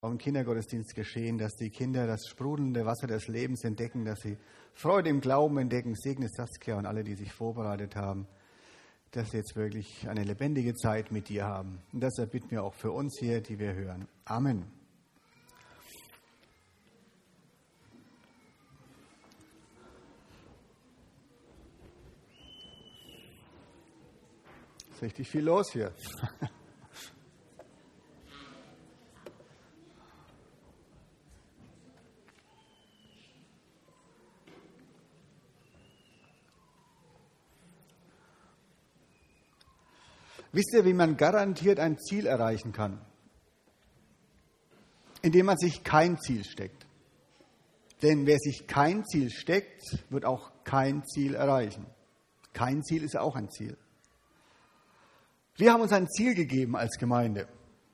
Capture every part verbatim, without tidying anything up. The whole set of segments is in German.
auch im Kindergottesdienst geschehen, dass die Kinder das sprudelnde Wasser des Lebens entdecken, dass sie Freude im Glauben entdecken. Segne Saskia und alle, die sich vorbereitet haben, dass sie jetzt wirklich eine lebendige Zeit mit dir haben. Und das erbitten wir auch für uns hier, die wir hören. Amen. Ist richtig viel los hier. Wisst ihr, wie man garantiert ein Ziel erreichen kann? Indem man sich kein Ziel steckt. Denn wer sich kein Ziel steckt, wird auch kein Ziel erreichen. Kein Ziel ist auch ein Ziel. Wir haben uns ein Ziel gegeben als Gemeinde.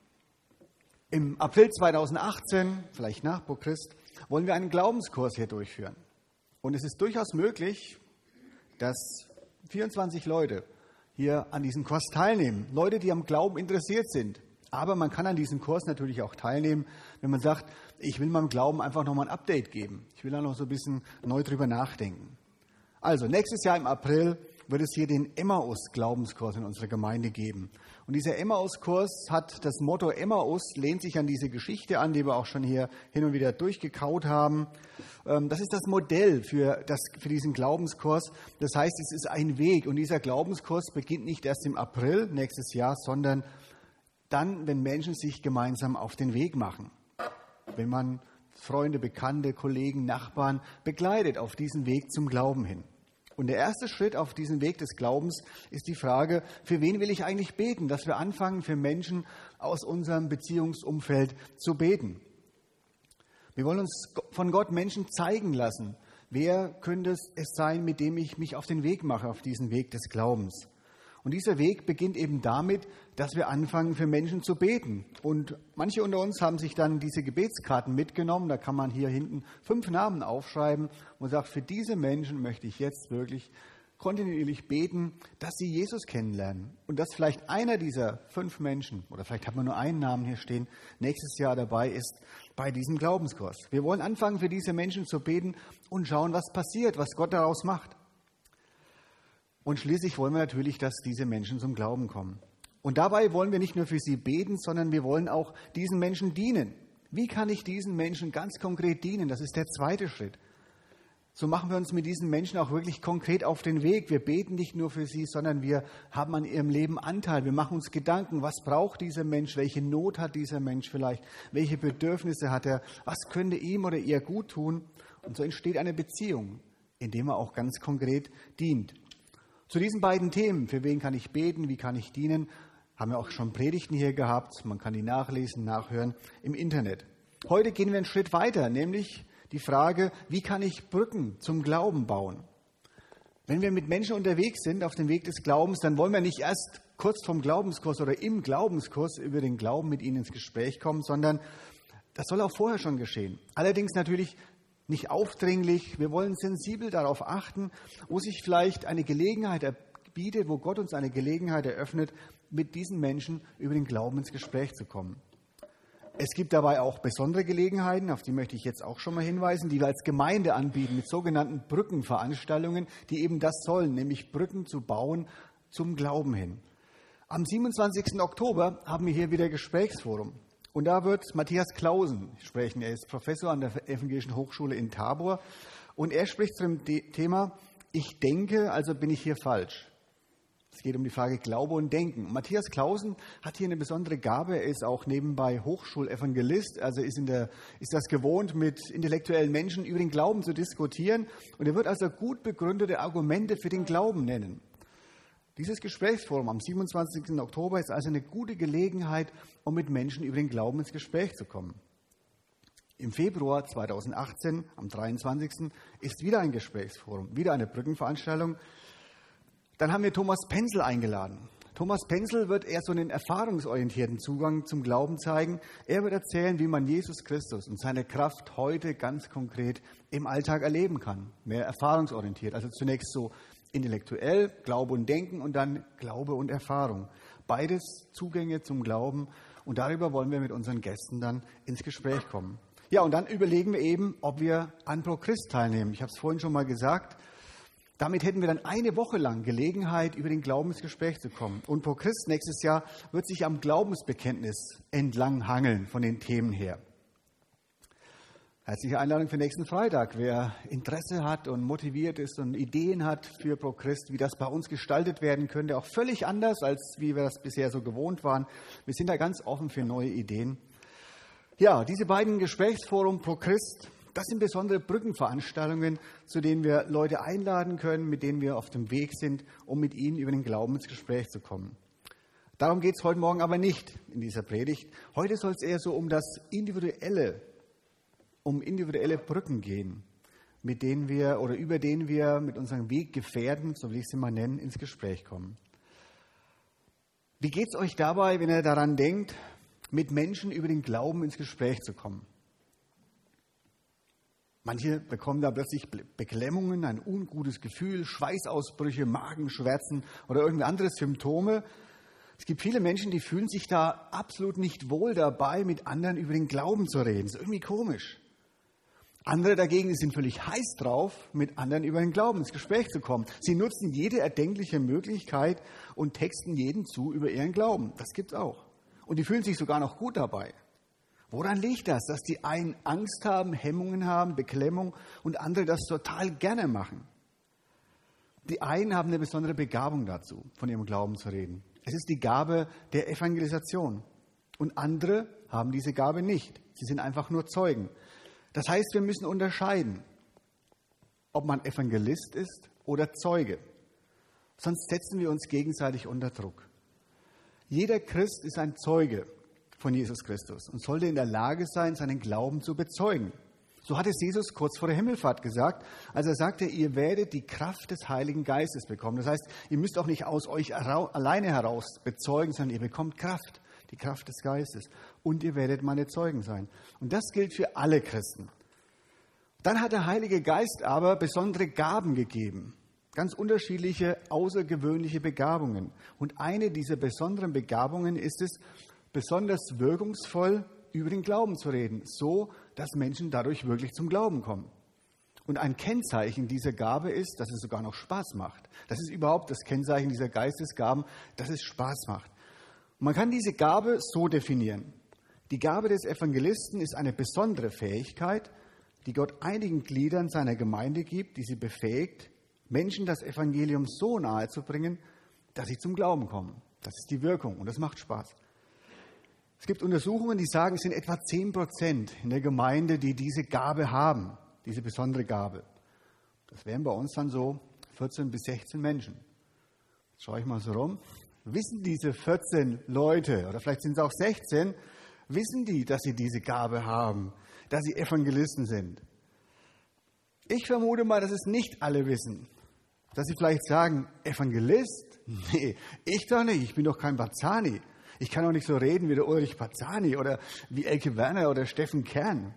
Im April zweitausendachtzehn, vielleicht nach Christ, wollen wir einen Glaubenskurs hier durchführen. Und es ist durchaus möglich, dass vierundzwanzig Leute hier an diesem Kurs teilnehmen. Leute, die am Glauben interessiert sind. Aber man kann an diesem Kurs natürlich auch teilnehmen, wenn man sagt, ich will meinem Glauben einfach nochmal ein Update geben. Ich will da noch so ein bisschen neu drüber nachdenken. Also, nächstes Jahr im April wird es hier den Emmaus-Glaubenskurs in unserer Gemeinde geben. Und dieser Emmaus-Kurs hat das Motto Emmaus, lehnt sich an diese Geschichte an, die wir auch schon hier hin und wieder durchgekaut haben. Das ist das Modell für, das, für diesen Glaubenskurs. Das heißt, es ist ein Weg. Und dieser Glaubenskurs beginnt nicht erst im April nächstes Jahr, sondern dann, wenn Menschen sich gemeinsam auf den Weg machen. Wenn man Freunde, Bekannte, Kollegen, Nachbarn begleitet auf diesen Weg zum Glauben hin. Und der erste Schritt auf diesem Weg des Glaubens ist die Frage, für wen will ich eigentlich beten? Dass wir anfangen, für Menschen aus unserem Beziehungsumfeld zu beten. Wir wollen uns von Gott Menschen zeigen lassen. Wer könnte es sein, mit dem ich mich auf den Weg mache, auf diesen Weg des Glaubens? Und dieser Weg beginnt eben damit, dass wir anfangen, für Menschen zu beten. Und manche unter uns haben sich dann diese Gebetskarten mitgenommen. Da kann man hier hinten fünf Namen aufschreiben und sagt, für diese Menschen möchte ich jetzt wirklich kontinuierlich beten, dass sie Jesus kennenlernen. Und dass vielleicht einer dieser fünf Menschen, oder vielleicht hat man nur einen Namen hier stehen, nächstes Jahr dabei ist bei diesem Glaubenskurs. Wir wollen anfangen, für diese Menschen zu beten und schauen, was passiert, was Gott daraus macht. Und schließlich wollen wir natürlich, dass diese Menschen zum Glauben kommen. Und dabei wollen wir nicht nur für sie beten, sondern wir wollen auch diesen Menschen dienen. Wie kann ich diesen Menschen ganz konkret dienen? Das ist der zweite Schritt. So machen wir uns mit diesen Menschen auch wirklich konkret auf den Weg. Wir beten nicht nur für sie, sondern wir haben an ihrem Leben Anteil. Wir machen uns Gedanken, was braucht dieser Mensch, welche Not hat dieser Mensch vielleicht, welche Bedürfnisse hat er, was könnte ihm oder ihr gut tun. Und so entsteht eine Beziehung, indem er auch ganz konkret dient. Zu diesen beiden Themen, für wen kann ich beten, wie kann ich dienen, haben wir auch schon Predigten hier gehabt. Man kann die nachlesen, nachhören im Internet. Heute gehen wir einen Schritt weiter, nämlich die Frage, wie kann ich Brücken zum Glauben bauen? Wenn wir mit Menschen unterwegs sind auf dem Weg des Glaubens, dann wollen wir nicht erst kurz vom Glaubenskurs oder im Glaubenskurs über den Glauben mit ihnen ins Gespräch kommen, sondern das soll auch vorher schon geschehen. Allerdings natürlich nicht aufdringlich. Wir wollen sensibel darauf achten, wo sich vielleicht eine Gelegenheit bietet, wo Gott uns eine Gelegenheit eröffnet, mit diesen Menschen über den Glauben ins Gespräch zu kommen. Es gibt dabei auch besondere Gelegenheiten, auf die möchte ich jetzt auch schon mal hinweisen, die wir als Gemeinde anbieten, mit sogenannten Brückenveranstaltungen, die eben das sollen, nämlich Brücken zu bauen zum Glauben hin. Am siebenundzwanzigsten Oktober haben wir hier wieder Gesprächsforum. Und da wird Matthias Clausen sprechen. Er ist Professor an der Evangelischen Hochschule in Tabor. Und er spricht zum Thema, ich denke, also bin ich hier falsch. Es geht um die Frage Glaube und Denken. Matthias Clausen hat hier eine besondere Gabe. Er ist auch nebenbei Hochschulevangelist, also ist, in der, ist das gewohnt, mit intellektuellen Menschen über den Glauben zu diskutieren. Und er wird also gut begründete Argumente für den Glauben nennen. Dieses Gesprächsforum am siebenundzwanzigsten Oktober ist also eine gute Gelegenheit, um mit Menschen über den Glauben ins Gespräch zu kommen. Im Februar zweitausendachtzehn, am dreiundzwanzigsten ist wieder ein Gesprächsforum, wieder eine Brückenveranstaltung. Dann haben wir Thomas Penzel eingeladen. Thomas Penzel wird eher so einen erfahrungsorientierten Zugang zum Glauben zeigen. Er wird erzählen, wie man Jesus Christus und seine Kraft heute ganz konkret im Alltag erleben kann. Mehr erfahrungsorientiert, also zunächst so intellektuell, Glaube und Denken und dann Glaube und Erfahrung. Beides Zugänge zum Glauben Und darüber wollen wir mit unseren Gästen dann ins Gespräch kommen. Ja, und dann überlegen wir eben, ob wir an ProChrist teilnehmen. Ich habe es vorhin schon mal gesagt. Damit hätten wir dann eine Woche lang Gelegenheit, über den Glauben ins Gespräch zu kommen. Und ProChrist nächstes Jahr wird sich am Glaubensbekenntnis entlang hangeln von den Themen her. Herzliche Einladung für nächsten Freitag. Wer Interesse hat und motiviert ist und Ideen hat für ProChrist, wie das bei uns gestaltet werden könnte, auch völlig anders, als wie wir das bisher so gewohnt waren. Wir sind da ganz offen für neue Ideen. Ja, diese beiden Gesprächsforum ProChrist, das sind besondere Brückenveranstaltungen, zu denen wir Leute einladen können, mit denen wir auf dem Weg sind, um mit ihnen über den Glauben ins Gespräch zu kommen. Darum geht es heute Morgen aber nicht in dieser Predigt. Heute soll es eher so um das Individuelle, um individuelle Brücken gehen, mit denen wir oder über denen wir mit unseren Weggefährten, so will ich sie mal nennen, ins Gespräch kommen. Wie geht es euch dabei, wenn ihr daran denkt, mit Menschen über den Glauben ins Gespräch zu kommen? Manche bekommen da plötzlich Beklemmungen, ein ungutes Gefühl, Schweißausbrüche, Magenschmerzen oder irgendwie andere Symptome. Es gibt viele Menschen, die fühlen sich da absolut nicht wohl dabei, mit anderen über den Glauben zu reden. Das ist irgendwie komisch. Andere dagegen, die sind völlig heiß drauf, mit anderen über den Glauben ins Gespräch zu kommen. Sie nutzen jede erdenkliche Möglichkeit und texten jeden zu über ihren Glauben. Das gibt's auch. Und die fühlen sich sogar noch gut dabei. Woran liegt das, dass die einen Angst haben, Hemmungen haben, Beklemmung und andere das total gerne machen? Die einen haben eine besondere Begabung dazu, von ihrem Glauben zu reden. Es ist die Gabe der Evangelisation. Und andere haben diese Gabe nicht. Sie sind einfach nur Zeugen. Das heißt, wir müssen unterscheiden, ob man Evangelist ist oder Zeuge. Sonst setzen wir uns gegenseitig unter Druck. Jeder Christ ist ein Zeuge von Jesus Christus und sollte in der Lage sein, seinen Glauben zu bezeugen. So hat es Jesus kurz vor der Himmelfahrt gesagt, als er sagte, ihr werdet die Kraft des Heiligen Geistes bekommen. Das heißt, ihr müsst auch nicht aus euch alleine heraus bezeugen, sondern ihr bekommt Kraft, die Kraft des Geistes. Und ihr werdet meine Zeugen sein. Und das gilt für alle Christen. Dann hat der Heilige Geist aber besondere Gaben gegeben. Ganz unterschiedliche, außergewöhnliche Begabungen. Und eine dieser besonderen Begabungen ist es, besonders wirkungsvoll über den Glauben zu reden, so dass Menschen dadurch wirklich zum Glauben kommen. Und ein Kennzeichen dieser Gabe ist, dass es sogar noch Spaß macht. Das ist überhaupt das Kennzeichen dieser Geistesgaben, dass es Spaß macht. Und man kann diese Gabe so definieren. Die Gabe des Evangelisten ist eine besondere Fähigkeit, die Gott einigen Gliedern seiner Gemeinde gibt, die sie befähigt, Menschen das Evangelium so nahe zu bringen, dass sie zum Glauben kommen. Das ist die Wirkung und das macht Spaß. Es gibt Untersuchungen, die sagen, es sind etwa zehn Prozent in der Gemeinde, die diese Gabe haben, diese besondere Gabe. Das wären bei uns dann so vierzehn bis sechzehn Menschen. Jetzt schaue ich mal so rum. Wissen diese vierzehn Leute, oder vielleicht sind es auch sechzehn, wissen die, dass sie diese Gabe haben, dass sie Evangelisten sind? Ich vermute mal, dass es nicht alle wissen. Dass sie vielleicht sagen, Evangelist? Nee, ich doch nicht, ich bin doch kein Bazzani. Ich kann auch nicht so reden wie der Ulrich Bazzani oder wie Elke Werner oder Steffen Kern.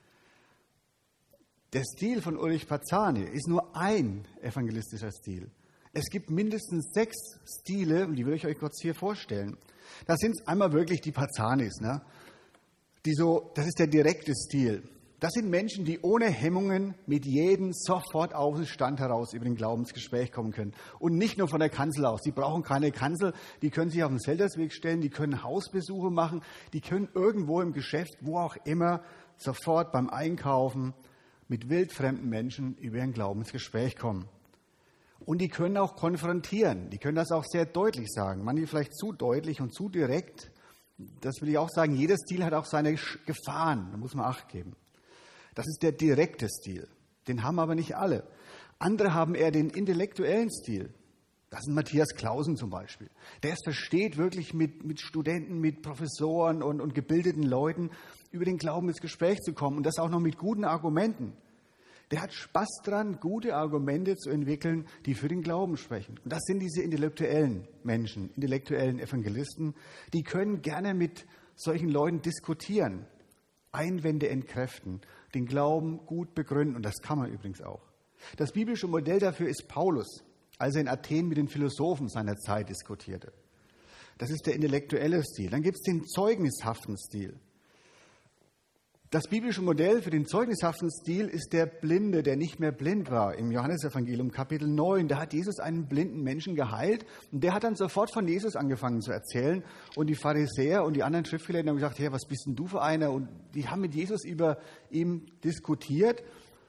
Der Stil von Ulrich Bazzani ist nur ein evangelistischer Stil. Es gibt mindestens sechs Stile, die will ich euch kurz hier vorstellen. Das sind einmal wirklich die Bazzanis, ne? Die so, das ist der direkte Stil. Das sind Menschen, die ohne Hemmungen mit jedem sofort aus dem Stand heraus über den Glaubensgespräch kommen können. Und nicht nur von der Kanzel aus. Die brauchen keine Kanzel, die können sich auf den Seltersweg stellen, die können Hausbesuche machen, die können irgendwo im Geschäft, wo auch immer, sofort beim Einkaufen mit wildfremden Menschen über ihren Glaubensgespräch kommen. Und die können auch konfrontieren, die können das auch sehr deutlich sagen. Manche vielleicht zu deutlich und zu direkt. Das will ich auch sagen, jeder Stil hat auch seine Gefahren, da muss man Acht geben. Das ist der direkte Stil. Den haben aber nicht alle. Andere haben eher den intellektuellen Stil. Das ist Matthias Clausen zum Beispiel. Der es versteht, wirklich mit, mit Studenten, mit Professoren und, und gebildeten Leuten über den Glauben ins Gespräch zu kommen. Und das auch noch mit guten Argumenten. Der hat Spaß dran, gute Argumente zu entwickeln, die für den Glauben sprechen. Und das sind diese intellektuellen Menschen, intellektuellen Evangelisten. Die können gerne mit solchen Leuten diskutieren, Einwände entkräften, den Glauben gut begründen. Und das kann man übrigens auch. Das biblische Modell dafür ist Paulus, als er in Athen mit den Philosophen seiner Zeit diskutierte. Das ist der intellektuelle Stil. Dann gibt es den zeugnishaften Stil. Das biblische Modell für den zeugnishaften Stil ist der Blinde, der nicht mehr blind war. Im Johannesevangelium Kapitel neun, da hat Jesus einen blinden Menschen geheilt und der hat dann sofort von Jesus angefangen zu erzählen. Und die Pharisäer und die anderen Schriftgelehrten haben gesagt, hey, was bist denn du für einer? Und die haben mit Jesus über ihm diskutiert.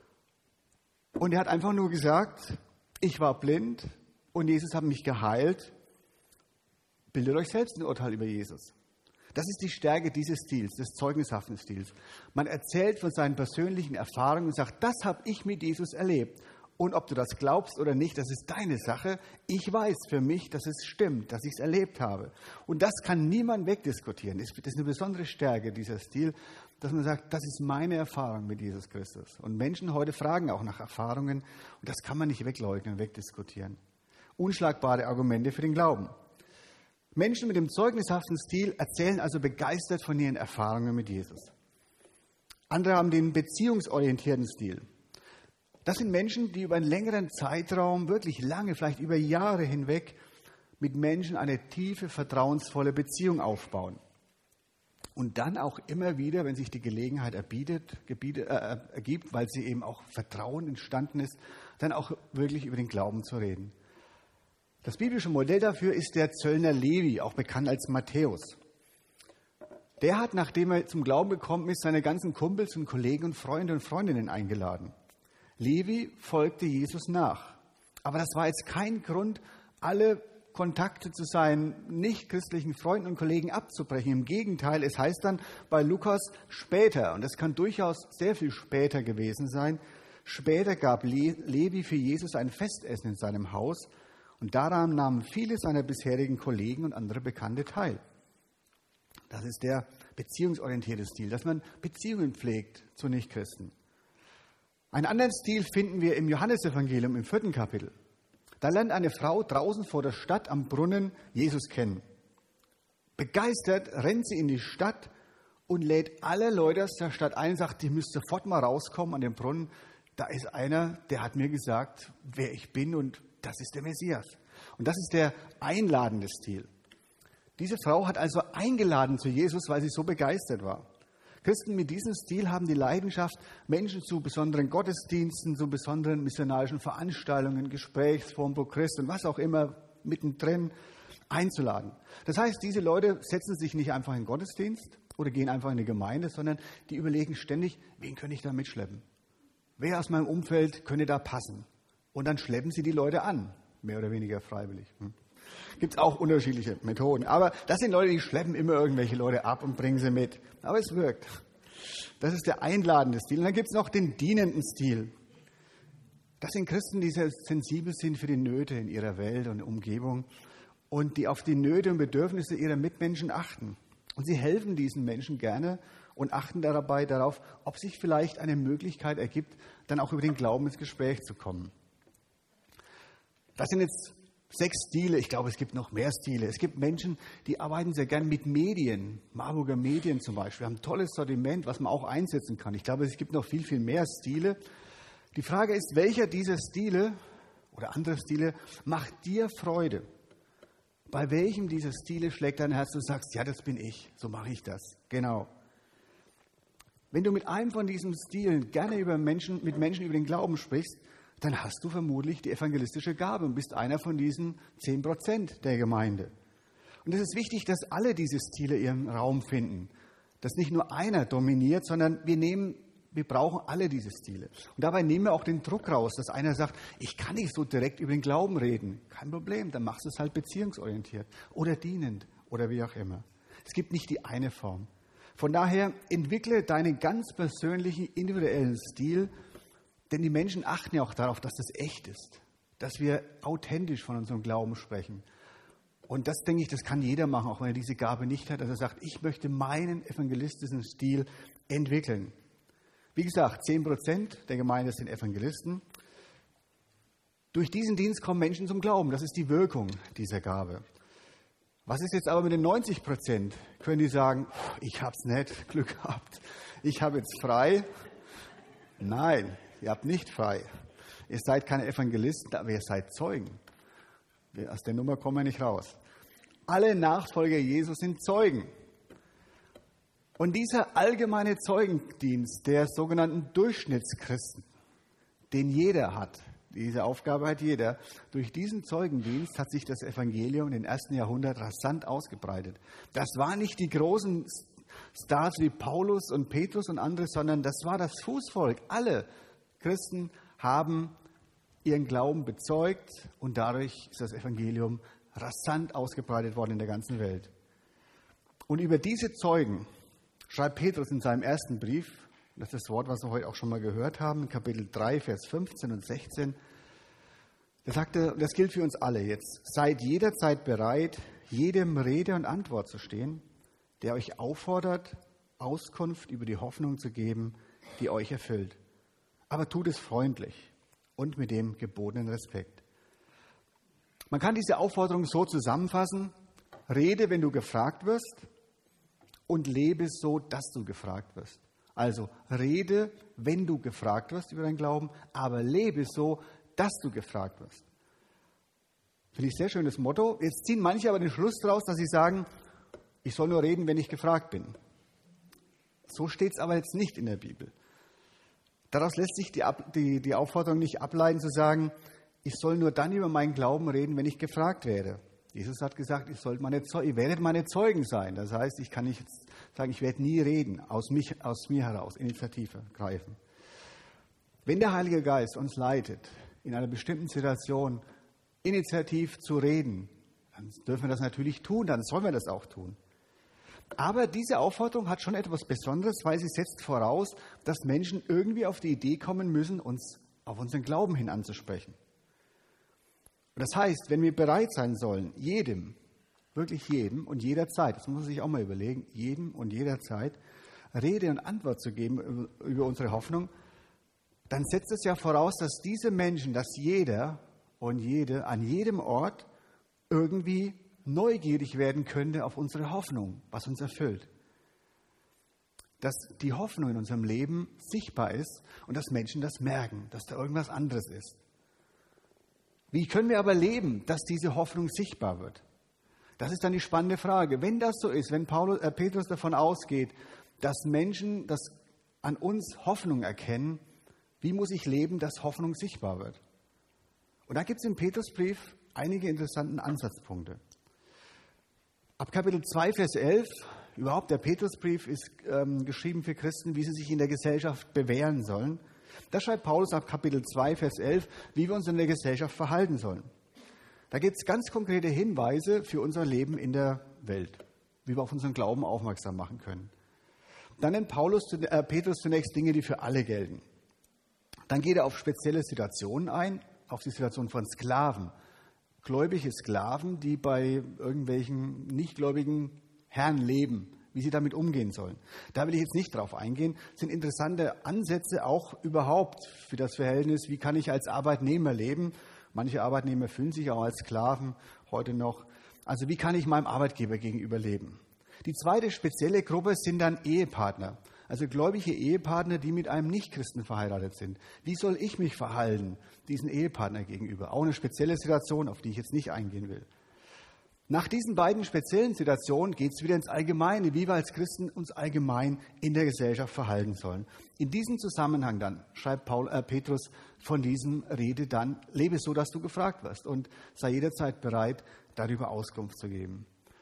Und er hat einfach nur gesagt, ich war blind und Jesus hat mich geheilt. Bildet euch selbst ein Urteil über Jesus. Das ist die Stärke dieses Stils, des zeugnishaften Stils. Man erzählt von seinen persönlichen Erfahrungen und sagt, das habe ich mit Jesus erlebt. Und ob du das glaubst oder nicht, das ist deine Sache. Ich weiß für mich, dass es stimmt, dass ich es erlebt habe. Und das kann niemand wegdiskutieren. Das ist eine besondere Stärke, dieser Stil, dass man sagt, das ist meine Erfahrung mit Jesus Christus. Und Menschen heute fragen auch nach Erfahrungen. Und das kann man nicht wegleugnen, wegdiskutieren. Unschlagbare Argumente für den Glauben. Menschen mit dem zeugnishaften Stil erzählen also begeistert von ihren Erfahrungen mit Jesus. Andere haben den beziehungsorientierten Stil. Das sind Menschen, die über einen längeren Zeitraum, wirklich lange, vielleicht über Jahre hinweg, mit Menschen eine tiefe, vertrauensvolle Beziehung aufbauen. Und dann auch immer wieder, wenn sich die Gelegenheit erbietet, gebietet, äh, ergibt, weil sie eben auch Vertrauen entstanden ist, dann auch wirklich über den Glauben zu reden. Das biblische Modell dafür ist der Zöllner Levi, auch bekannt als Matthäus. Der hat, nachdem er zum Glauben gekommen ist, seine ganzen Kumpels und Kollegen und Freunde und Freundinnen eingeladen. Levi folgte Jesus nach. Aber das war jetzt kein Grund, alle Kontakte zu seinen nichtchristlichen Freunden und Kollegen abzubrechen. Im Gegenteil, es heißt dann bei Lukas später, und das kann durchaus sehr viel später gewesen sein, später gab Levi für Jesus ein Festessen in seinem Haus. Und daran nahmen viele seiner bisherigen Kollegen und andere Bekannte teil. Das ist der beziehungsorientierte Stil, dass man Beziehungen pflegt zu Nichtchristen. Einen anderen Stil finden wir im Johannesevangelium im vierten Kapitel. Da lernt eine Frau draußen vor der Stadt am Brunnen Jesus kennen. Begeistert rennt sie in die Stadt und lädt alle Leute aus der Stadt ein und sagt, ihr müsst sofort mal rauskommen an den Brunnen. Da ist einer, der hat mir gesagt, wer ich bin und das ist der Messias. Und das ist der einladende Stil. Diese Frau hat also eingeladen zu Jesus, weil sie so begeistert war. Christen mit diesem Stil haben die Leidenschaft, Menschen zu besonderen Gottesdiensten, zu besonderen missionarischen Veranstaltungen, Gesprächsformen pro Christ und was auch immer mittendrin einzuladen. Das heißt, diese Leute setzen sich nicht einfach in den Gottesdienst oder gehen einfach in die Gemeinde, sondern die überlegen ständig, wen könnte ich da mitschleppen? Wer aus meinem Umfeld könnte da passen? Und dann schleppen sie die Leute an, mehr oder weniger freiwillig. Hm. Gibt es auch unterschiedliche Methoden. Aber das sind Leute, die schleppen immer irgendwelche Leute ab und bringen sie mit. Aber es wirkt. Das ist der einladende Stil. Und dann gibt es noch den dienenden Stil. Das sind Christen, die sehr sensibel sind für die Nöte in ihrer Welt und Umgebung und die auf die Nöte und Bedürfnisse ihrer Mitmenschen achten. Und sie helfen diesen Menschen gerne und achten dabei darauf, ob sich vielleicht eine Möglichkeit ergibt, dann auch über den Glauben ins Gespräch zu kommen. Das sind jetzt sechs Stile. Ich glaube, es gibt noch mehr Stile. Es gibt Menschen, die arbeiten sehr gern mit Medien. Marburger Medien zum Beispiel. Wir haben ein tolles Sortiment, was man auch einsetzen kann. Ich glaube, es gibt noch viel, viel mehr Stile. Die Frage ist, welcher dieser Stile oder andere Stile macht dir Freude? Bei welchem dieser Stile schlägt dein Herz, du sagst, ja, das bin ich, so mache ich das. Genau. Wenn du mit einem von diesen Stilen gerne über Menschen, mit Menschen über den Glauben sprichst, dann hast du vermutlich die evangelistische Gabe und bist einer von diesen zehn Prozent der Gemeinde. Und es ist wichtig, dass alle diese Stile ihren Raum finden. Dass nicht nur einer dominiert, sondern wir nehmen, wir brauchen alle diese Stile. Und dabei nehmen wir auch den Druck raus, dass einer sagt, ich kann nicht so direkt über den Glauben reden. Kein Problem, dann machst du es halt beziehungsorientiert oder dienend oder wie auch immer. Es gibt nicht die eine Form. Von daher entwickle deinen ganz persönlichen, individuellen Stil, denn die Menschen achten ja auch darauf, dass das echt ist, dass wir authentisch von unserem Glauben sprechen. Und das, denke ich, das kann jeder machen, auch wenn er diese Gabe nicht hat, dass er sagt, ich möchte meinen evangelistischen Stil entwickeln. Wie gesagt, zehn Prozent der Gemeinde sind Evangelisten. Durch diesen Dienst kommen Menschen zum Glauben. Das ist die Wirkung dieser Gabe. Was ist jetzt aber mit den neunzig Prozent? Können die sagen, ich habe es nicht, Glück gehabt, ich habe jetzt frei? Nein, ihr habt nicht frei. Ihr seid keine Evangelisten, aber ihr seid Zeugen. Aus der Nummer kommen wir nicht raus. Alle Nachfolger Jesus sind Zeugen. Und dieser allgemeine Zeugendienst der sogenannten Durchschnittschristen, den jeder hat, diese Aufgabe hat jeder, durch diesen Zeugendienst hat sich das Evangelium in den ersten Jahrhundert rasant ausgebreitet. Das waren nicht die großen Stars wie Paulus und Petrus und andere, sondern das war das Fußvolk. Alle Christen haben ihren Glauben bezeugt und dadurch ist das Evangelium rasant ausgebreitet worden in der ganzen Welt. Und über diese Zeugen schreibt Petrus in seinem ersten Brief, das ist das Wort, was wir heute auch schon mal gehört haben, Kapitel drei, Vers fünfzehn und sechzehn, da sagt er, das gilt für uns alle jetzt, seid jederzeit bereit, jedem Rede und Antwort zu stehen, der euch auffordert, Auskunft über die Hoffnung zu geben, die euch erfüllt. Aber tut es freundlich und mit dem gebotenen Respekt. Man kann diese Aufforderung so zusammenfassen: Rede, wenn du gefragt wirst, und lebe so, dass du gefragt wirst. Also rede, wenn du gefragt wirst über deinen Glauben, aber lebe so, dass du gefragt wirst. Finde ich ein sehr schönes Motto. Jetzt ziehen manche aber den Schluss daraus, dass sie sagen, ich soll nur reden, wenn ich gefragt bin. So steht es aber jetzt nicht in der Bibel. Daraus lässt sich die, die, die Aufforderung nicht ableiten, zu sagen, ich soll nur dann über meinen Glauben reden, wenn ich gefragt werde. Jesus hat gesagt, ich sollt meine Zeugen, ihr werdet meine Zeugen sein. Das heißt, ich kann nicht sagen, ich werde nie reden, aus, mich, aus mir heraus, Initiative greifen. Wenn der Heilige Geist uns leitet, in einer bestimmten Situation initiativ zu reden, dann dürfen wir das natürlich tun, dann sollen wir das auch tun. Aber diese Aufforderung hat schon etwas Besonderes, weil sie setzt voraus, dass Menschen irgendwie auf die Idee kommen müssen, uns auf unseren Glauben hin anzusprechen. Und das heißt, wenn wir bereit sein sollen, jedem, wirklich jedem und jederzeit, das muss man sich auch mal überlegen, jedem und jederzeit Rede und Antwort zu geben über, über unsere Hoffnung, dann setzt es ja voraus, dass diese Menschen, dass jeder und jede an jedem Ort irgendwie neugierig werden könnte auf unsere Hoffnung, was uns erfüllt. Dass die Hoffnung in unserem Leben sichtbar ist und dass Menschen das merken, dass da irgendwas anderes ist. Wie können wir aber leben, dass diese Hoffnung sichtbar wird? Das ist dann die spannende Frage. Wenn das so ist, wenn Paulus, äh, Petrus davon ausgeht, dass Menschen das an uns Hoffnung erkennen, wie muss ich leben, dass Hoffnung sichtbar wird? Und da gibt es im Petrusbrief einige interessante Ansatzpunkte. Ab Kapitel zwei, Vers elf, überhaupt der Petrusbrief ist ähm, geschrieben für Christen, wie sie sich in der Gesellschaft bewähren sollen. Da schreibt Paulus ab Kapitel zwei, Vers elf, wie wir uns in der Gesellschaft verhalten sollen. Da gibt es ganz konkrete Hinweise für unser Leben in der Welt, wie wir auf unseren Glauben aufmerksam machen können. Dann nennt Paulus, äh, Petrus zunächst Dinge, die für alle gelten. Dann geht er auf spezielle Situationen ein, auf die Situation von Sklaven. Gläubige Sklaven, die bei irgendwelchen nichtgläubigen Herren leben, wie sie damit umgehen sollen. Da will ich jetzt nicht drauf eingehen. Das sind interessante Ansätze auch überhaupt für das Verhältnis, wie kann ich als Arbeitnehmer leben. Manche Arbeitnehmer fühlen sich auch als Sklaven heute noch. Also wie kann ich meinem Arbeitgeber gegenüber leben? Die zweite spezielle Gruppe sind dann Ehepartner. Also gläubige Ehepartner, die mit einem Nichtchristen verheiratet sind. Wie soll ich mich verhalten, diesen Ehepartner gegenüber? Auch eine spezielle Situation, auf die ich jetzt nicht eingehen will. Nach diesen beiden speziellen Situationen geht es wieder ins Allgemeine, wie wir als Christen uns allgemein in der Gesellschaft verhalten sollen. In diesem Zusammenhang dann schreibt Paul, äh, Petrus von diesem Rede dann, lebe so, dass du gefragt wirst und sei jederzeit bereit, darüber Auskunft zu geben.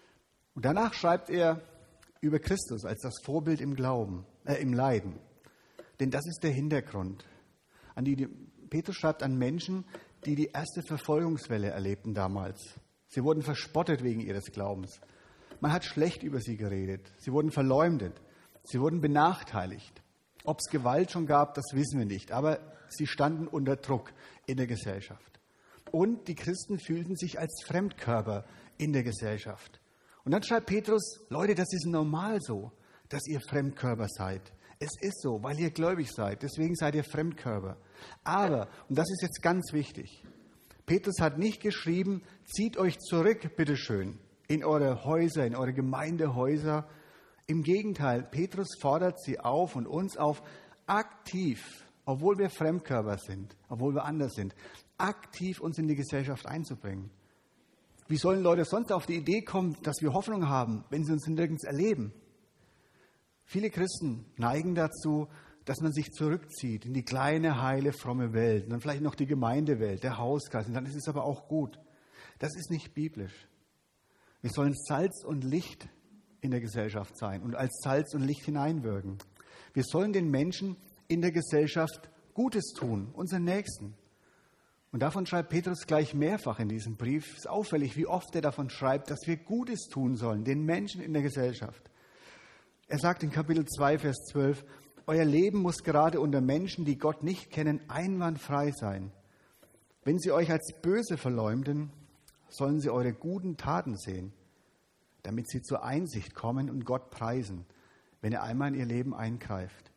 Und danach schreibt er über Christus als das Vorbild im Glauben, äh, im Leiden. Denn das ist der Hintergrund. An die, die, Petrus schreibt an Menschen, die die erste Verfolgungswelle erlebten damals. Sie wurden verspottet wegen ihres Glaubens. Man hat schlecht über sie geredet. Sie wurden verleumdet. Sie wurden benachteiligt. Ob es Gewalt schon gab, das wissen wir nicht. Aber sie standen unter Druck in der Gesellschaft. Und die Christen fühlten sich als Fremdkörper in der Gesellschaft. Und dann schreibt Petrus, Leute, das ist normal so, dass ihr Fremdkörper seid. Es ist so, weil ihr gläubig seid. Deswegen seid ihr Fremdkörper. Aber, und das ist jetzt ganz wichtig, Petrus hat nicht geschrieben, zieht euch zurück, bitteschön, in eure Häuser, in eure Gemeindehäuser. Im Gegenteil, Petrus fordert sie auf und uns auf, aktiv, obwohl wir Fremdkörper sind, obwohl wir anders sind, aktiv uns in die Gesellschaft einzubringen. Wie sollen Leute sonst auf die Idee kommen, dass wir Hoffnung haben, wenn sie uns nirgends erleben? Viele Christen neigen dazu, dass man sich zurückzieht in die kleine, heile, fromme Welt und dann vielleicht noch die Gemeindewelt, der Hauskreis, und dann ist es aber auch gut. Das ist nicht biblisch. Wir sollen Salz und Licht in der Gesellschaft sein und als Salz und Licht hineinwirken. Wir sollen den Menschen in der Gesellschaft Gutes tun, unseren Nächsten. Und davon schreibt Petrus gleich mehrfach in diesem Brief. Es ist auffällig, wie oft er davon schreibt, dass wir Gutes tun sollen, den Menschen in der Gesellschaft. Er sagt in Kapitel zwei, Vers zwölf, euer Leben muss gerade unter Menschen, die Gott nicht kennen, einwandfrei sein. Wenn sie euch als böse verleumden, sollen sie eure guten Taten sehen, damit sie zur Einsicht kommen und Gott preisen, wenn er einmal in ihr Leben eingreift.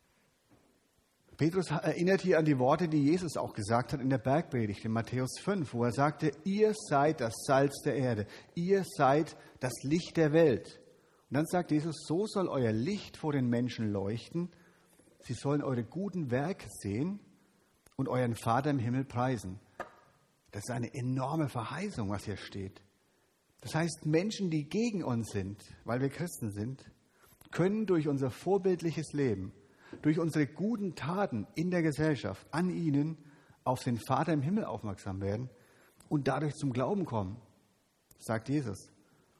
Petrus erinnert hier an die Worte, die Jesus auch gesagt hat in der Bergpredigt in Matthäus fünf, wo er sagte, ihr seid das Salz der Erde, ihr seid das Licht der Welt. Und dann sagt Jesus, so soll euer Licht vor den Menschen leuchten, sie sollen eure guten Werke sehen und euren Vater im Himmel preisen. Das ist eine enorme Verheißung, was hier steht. Das heißt, Menschen, die gegen uns sind, weil wir Christen sind, können durch unser vorbildliches Leben, durch unsere guten Taten in der Gesellschaft an ihnen auf den Vater im Himmel aufmerksam werden und dadurch zum Glauben kommen, sagt Jesus.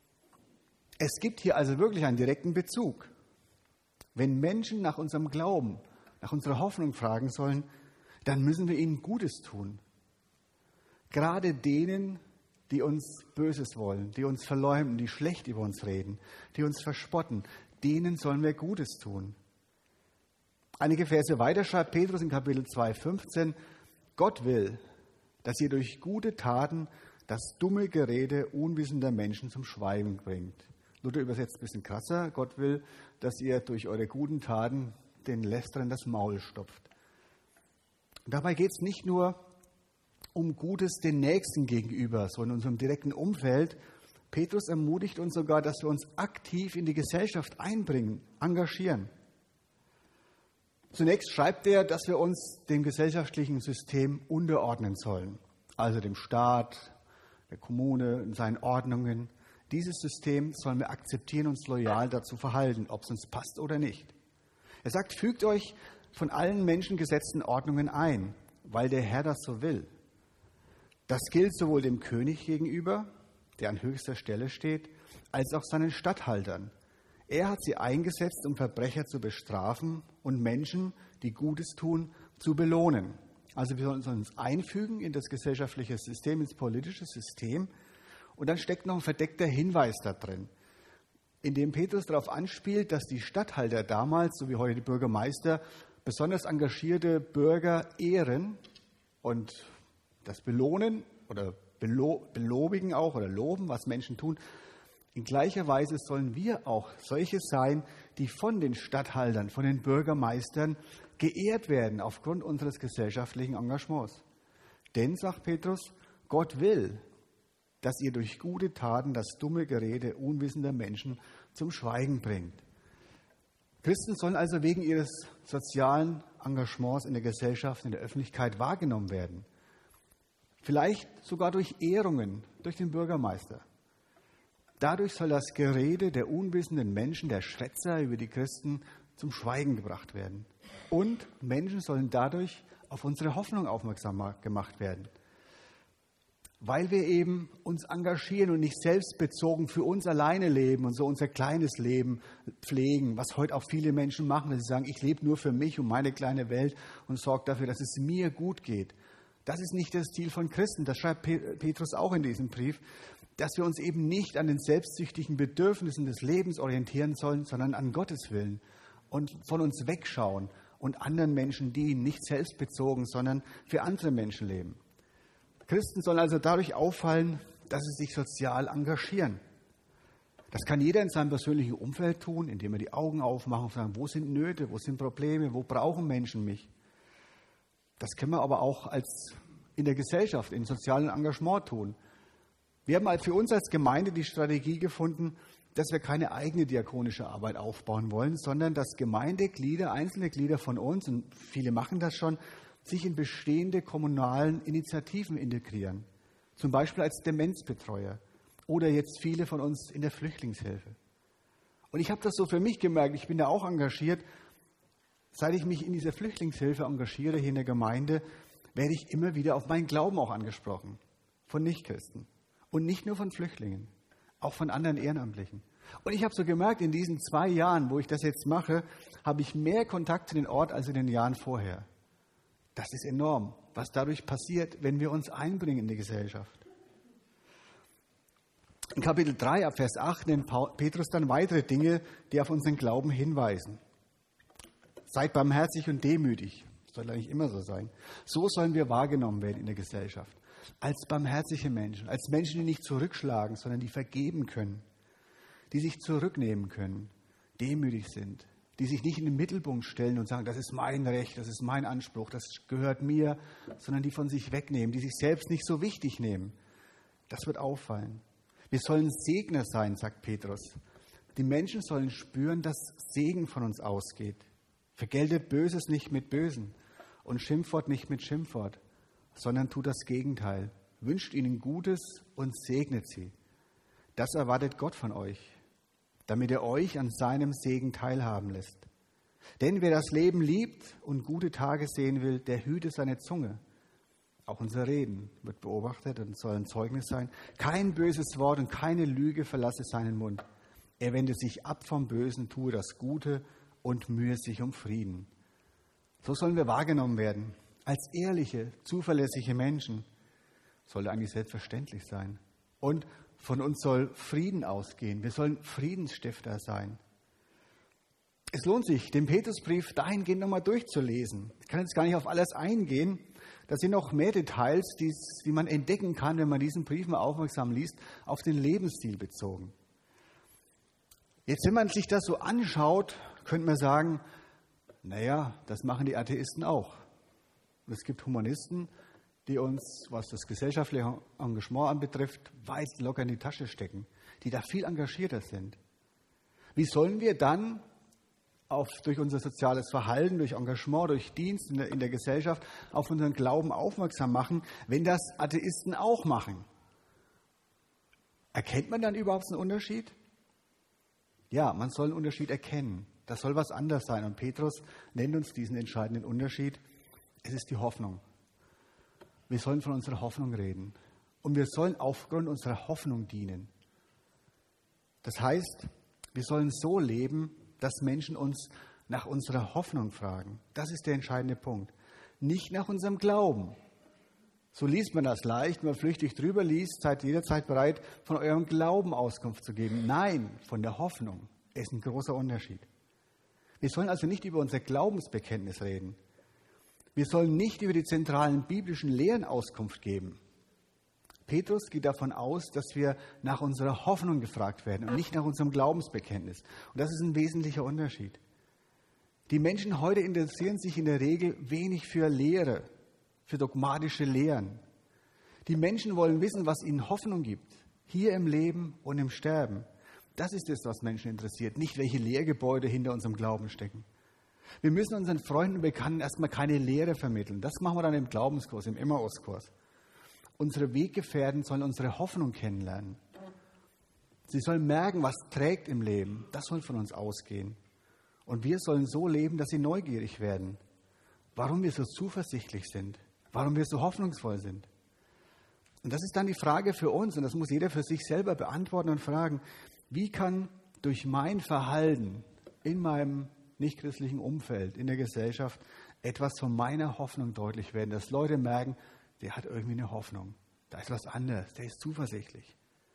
Es gibt hier also wirklich einen direkten Bezug. Wenn Menschen nach unserem Glauben, nach unserer Hoffnung fragen sollen, dann müssen wir ihnen Gutes tun. Gerade denen, die uns Böses wollen, die uns verleumden, die schlecht über uns reden, die uns verspotten, denen sollen wir Gutes tun. Einige Verse weiter schreibt Petrus in Kapitel zwei, fünfzehn, Gott will, dass ihr durch gute Taten das dumme Gerede unwissender Menschen zum Schweigen bringt. Luther übersetzt ein bisschen krasser, Gott will, dass ihr durch eure guten Taten den Lästerern das Maul stopft. Und dabei geht es nicht nur um Gutes den Nächsten gegenüber, so in unserem direkten Umfeld. Petrus ermutigt uns sogar, dass wir uns aktiv in die Gesellschaft einbringen, engagieren. Zunächst schreibt er, dass wir uns dem gesellschaftlichen System unterordnen sollen, also dem Staat, der Kommune und seinen Ordnungen. Dieses System sollen wir akzeptieren und uns loyal dazu verhalten, ob es uns passt oder nicht. Er sagt, fügt euch von allen Menschen gesetzten Ordnungen ein, weil der Herr das so will. Das gilt sowohl dem König gegenüber, der an höchster Stelle steht, als auch seinen Statthaltern. Er hat sie eingesetzt, um Verbrecher zu bestrafen und Menschen, die Gutes tun, zu belohnen. Also wir sollen uns einfügen in das gesellschaftliche System, ins politische System. Und dann steckt noch ein verdeckter Hinweis da drin, in dem Petrus darauf anspielt, dass die Statthalter damals, so wie heute die Bürgermeister, besonders engagierte Bürger ehren und das belohnen oder belo- belobigen auch oder loben, was Menschen tun. In gleicher Weise sollen wir auch solche sein, die von den Statthaltern, von den Bürgermeistern geehrt werden aufgrund unseres gesellschaftlichen Engagements. Denn, sagt Petrus, Gott will, dass ihr durch gute Taten das dumme Gerede unwissender Menschen zum Schweigen bringt. Christen sollen also wegen ihres sozialen Engagements in der Gesellschaft, in der Öffentlichkeit wahrgenommen werden. Vielleicht sogar durch Ehrungen, durch den Bürgermeister. Dadurch soll das Gerede der unwissenden Menschen, der Schwätzer über die Christen, zum Schweigen gebracht werden. Und Menschen sollen dadurch auf unsere Hoffnung aufmerksam gemacht werden. Weil wir eben uns engagieren und nicht selbstbezogen für uns alleine leben und so unser kleines Leben pflegen, was heute auch viele Menschen machen, dass sie sagen, ich lebe nur für mich und meine kleine Welt und sorge dafür, dass es mir gut geht. Das ist nicht das Ziel von Christen, das schreibt Petrus auch in diesem Brief, dass wir uns eben nicht an den selbstsüchtigen Bedürfnissen des Lebens orientieren sollen, sondern an Gottes Willen und von uns wegschauen und anderen Menschen dienen, nicht selbstbezogen, sondern für andere Menschen leben. Christen sollen also dadurch auffallen, dass sie sich sozial engagieren. Das kann jeder in seinem persönlichen Umfeld tun, indem er die Augen aufmacht und sagt, wo sind Nöte, wo sind Probleme, wo brauchen Menschen mich? Das können wir aber auch als in der Gesellschaft, im sozialen Engagement tun. Wir haben halt für uns als Gemeinde die Strategie gefunden, dass wir keine eigene diakonische Arbeit aufbauen wollen, sondern dass Gemeindeglieder, einzelne Glieder von uns, und viele machen das schon, sich in bestehende kommunalen Initiativen integrieren. zum Beispiel als Demenzbetreuer oder jetzt viele von uns in der Flüchtlingshilfe. Und ich habe das so für mich gemerkt, ich bin da auch engagiert. Seit ich mich in dieser Flüchtlingshilfe engagiere hier in der Gemeinde, werde ich immer wieder auf meinen Glauben auch angesprochen, von Nichtchristen. Und nicht nur von Flüchtlingen, auch von anderen Ehrenamtlichen. Und ich habe so gemerkt, in diesen zwei Jahren, wo ich das jetzt mache, habe ich mehr Kontakt zu den Ort als in den Jahren vorher. Das ist enorm, was dadurch passiert, wenn wir uns einbringen in die Gesellschaft. In Kapitel drei, ab Vers acht, nennt Petrus dann weitere Dinge, die auf unseren Glauben hinweisen. Seid barmherzig und demütig. Das soll eigentlich immer so sein. So sollen wir wahrgenommen werden in der Gesellschaft. Als barmherzige Menschen, als Menschen, die nicht zurückschlagen, sondern die vergeben können, die sich zurücknehmen können, demütig sind, die sich nicht in den Mittelpunkt stellen und sagen, das ist mein Recht, das ist mein Anspruch, das gehört mir, sondern die von sich wegnehmen, die sich selbst nicht so wichtig nehmen. Das wird auffallen. Wir sollen Segner sein, sagt Petrus. Die Menschen sollen spüren, dass Segen von uns ausgeht. Vergeltet Böses nicht mit Bösen und Schimpfwort nicht mit Schimpfwort, sondern tut das Gegenteil. Wünscht ihnen Gutes und segnet sie. Das erwartet Gott von euch, damit er euch an seinem Segen teilhaben lässt. Denn wer das Leben liebt und gute Tage sehen will, der hüte seine Zunge. Auch unser Reden wird beobachtet und soll ein Zeugnis sein. Kein böses Wort und keine Lüge verlasse seinen Mund. Er wende sich ab vom Bösen, tue das Gute und mühe sich um Frieden. So sollen wir wahrgenommen werden. Als ehrliche, zuverlässige Menschen. Sollte eigentlich selbstverständlich sein. Und von uns soll Frieden ausgehen. Wir sollen Friedensstifter sein. Es lohnt sich, den Petrusbrief dahingehend nochmal durchzulesen. Ich kann jetzt gar nicht auf alles eingehen. Da sind noch mehr Details, die, die man entdecken kann, wenn man diesen Brief mal aufmerksam liest, auf den Lebensstil bezogen. Jetzt, wenn man sich das so anschaut, könnte man sagen, naja, das machen die Atheisten auch. Und es gibt Humanisten, die uns, was das gesellschaftliche Engagement anbetrifft, weit locker in die Tasche stecken, die da viel engagierter sind. Wie sollen wir dann auf, durch unser soziales Verhalten, durch Engagement, durch Dienst in der, in der Gesellschaft auf unseren Glauben aufmerksam machen, wenn das Atheisten auch machen? Erkennt man dann überhaupt einen Unterschied? Ja, man soll einen Unterschied erkennen. Das soll was anderes sein. Und Petrus nennt uns diesen entscheidenden Unterschied. Es ist die Hoffnung. Wir sollen von unserer Hoffnung reden. Und wir sollen aufgrund unserer Hoffnung dienen. Das heißt, wir sollen so leben, dass Menschen uns nach unserer Hoffnung fragen. Das ist der entscheidende Punkt. Nicht nach unserem Glauben. So liest man das leicht, wenn man flüchtig drüber liest, seid jederzeit bereit, von eurem Glauben Auskunft zu geben. Nein, von der Hoffnung. Es ist ein großer Unterschied. Wir sollen also nicht über unser Glaubensbekenntnis reden. Wir sollen nicht über die zentralen biblischen Lehren Auskunft geben. Petrus geht davon aus, dass wir nach unserer Hoffnung gefragt werden und nicht nach unserem Glaubensbekenntnis. Und das ist ein wesentlicher Unterschied. Die Menschen heute interessieren sich in der Regel wenig für Lehre, für dogmatische Lehren. Die Menschen wollen wissen, was ihnen Hoffnung gibt, hier im Leben und im Sterben. Das ist es, was Menschen interessiert, nicht welche Lehrgebäude hinter unserem Glauben stecken. Wir müssen unseren Freunden und Bekannten erstmal keine Lehre vermitteln. Das machen wir dann im Glaubenskurs, im Emmauskurs. Unsere Weggefährten sollen unsere Hoffnung kennenlernen. Sie sollen merken, was trägt im Leben. Das soll von uns ausgehen. Und wir sollen so leben, dass sie neugierig werden. Warum wir so zuversichtlich sind. Warum wir so hoffnungsvoll sind. Und das ist dann die Frage für uns, und das muss jeder für sich selber beantworten und fragen, wie kann durch mein Verhalten in meinem nichtchristlichen Umfeld, in der Gesellschaft, etwas von meiner Hoffnung deutlich werden, dass Leute merken, der hat irgendwie eine Hoffnung. Da ist was anderes, der ist zuversichtlich.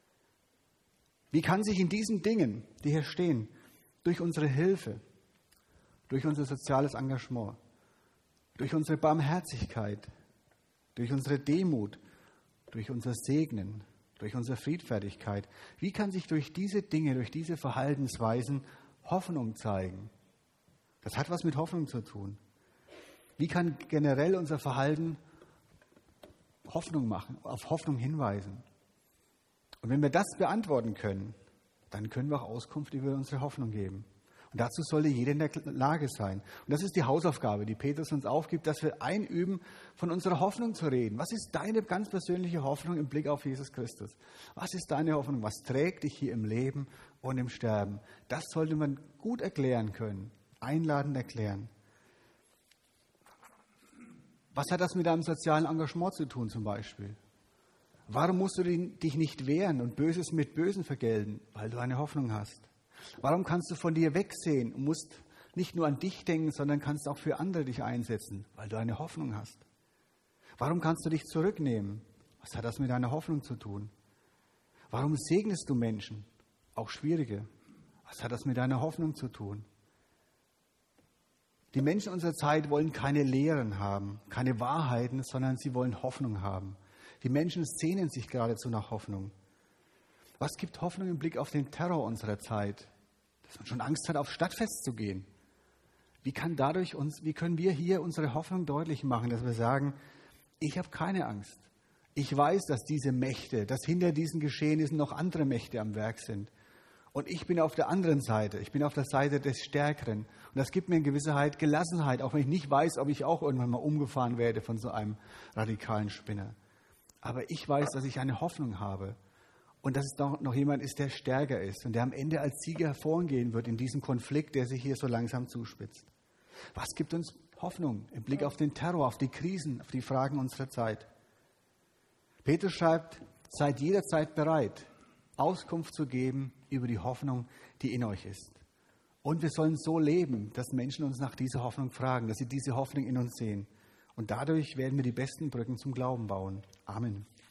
Wie kann sich in diesen Dingen, die hier stehen, durch unsere Hilfe, durch unser soziales Engagement, durch unsere Barmherzigkeit, durch unsere Demut, durch unser Segnen, durch unsere Friedfertigkeit, wie kann sich durch diese Dinge, durch diese Verhaltensweisen Hoffnung zeigen? Das hat was mit Hoffnung zu tun. Wie kann generell unser Verhalten Hoffnung machen, auf Hoffnung hinweisen? Und wenn wir das beantworten können, dann können wir auch Auskunft über unsere Hoffnung geben. Und dazu sollte jeder in der Lage sein. Und das ist die Hausaufgabe, die Petrus uns aufgibt, dass wir einüben, von unserer Hoffnung zu reden. Was ist deine ganz persönliche Hoffnung im Blick auf Jesus Christus? Was ist deine Hoffnung? Was trägt dich hier im Leben und im Sterben? Das sollte man gut erklären können, einladend erklären. Was hat das mit deinem sozialen Engagement zu tun zum Beispiel? Warum musst du dich nicht wehren und Böses mit Bösen vergelten? Weil du eine Hoffnung hast. Warum kannst du von dir wegsehen und musst nicht nur an dich denken, sondern kannst auch für andere dich einsetzen? Weil du eine Hoffnung hast. Warum kannst du dich zurücknehmen? Was hat das mit deiner Hoffnung zu tun? Warum segnest du Menschen, auch schwierige? Was hat das mit deiner Hoffnung zu tun? Die Menschen unserer Zeit wollen keine Lehren haben, keine Wahrheiten, sondern sie wollen Hoffnung haben. Die Menschen sehnen sich geradezu nach Hoffnung. Was gibt Hoffnung im Blick auf den Terror unserer Zeit? Dass man schon Angst hat, aufs Stadtfest zu gehen. Wie kann dadurch uns, wie können wir hier unsere Hoffnung deutlich machen, dass wir sagen, ich habe keine Angst. Ich weiß, dass diese Mächte, dass hinter diesen Geschehnissen noch andere Mächte am Werk sind. Und ich bin auf der anderen Seite. Ich bin auf der Seite des Stärkeren. Und das gibt mir in Gewissheit Gelassenheit, auch wenn ich nicht weiß, ob ich auch irgendwann mal umgefahren werde von so einem radikalen Spinner. Aber ich weiß, dass ich eine Hoffnung habe. Und dass es doch noch jemand ist, der stärker ist und der am Ende als Sieger hervorgehen wird in diesem Konflikt, der sich hier so langsam zuspitzt. Was gibt uns Hoffnung im Blick auf den Terror, auf die Krisen, auf die Fragen unserer Zeit? Petrus schreibt, seid jederzeit bereit, Auskunft zu geben über die Hoffnung, die in euch ist. Und wir sollen so leben, dass Menschen uns nach dieser Hoffnung fragen, dass sie diese Hoffnung in uns sehen. Und dadurch werden wir die besten Brücken zum Glauben bauen. Amen.